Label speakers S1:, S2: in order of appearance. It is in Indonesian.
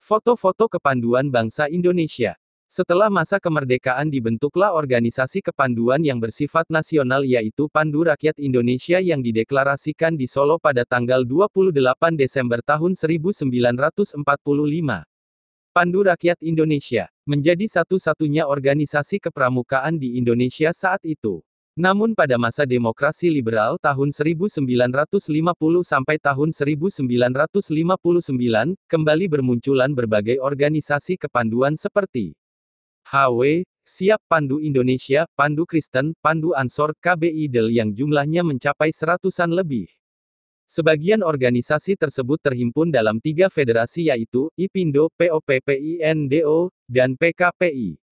S1: Foto-foto Kepanduan Bangsa Indonesia. Setelah masa kemerdekaan dibentuklah organisasi kepanduan yang bersifat nasional yaitu Pandu Rakyat Indonesia yang dideklarasikan di Solo pada tanggal 28 Desember tahun 1945. Pandu Rakyat Indonesia menjadi satu-satunya organisasi kepramukaan di Indonesia saat itu. Namun pada masa demokrasi liberal tahun 1950 sampai tahun 1959, kembali bermunculan berbagai organisasi kepanduan seperti HW, Siap Pandu Indonesia, Pandu Kristen, Pandu Ansor, KBI Del yang jumlahnya mencapai seratusan lebih. Sebagian organisasi tersebut terhimpun dalam 3 federasi yaitu, IPindo, POPPINDO, dan PKPI.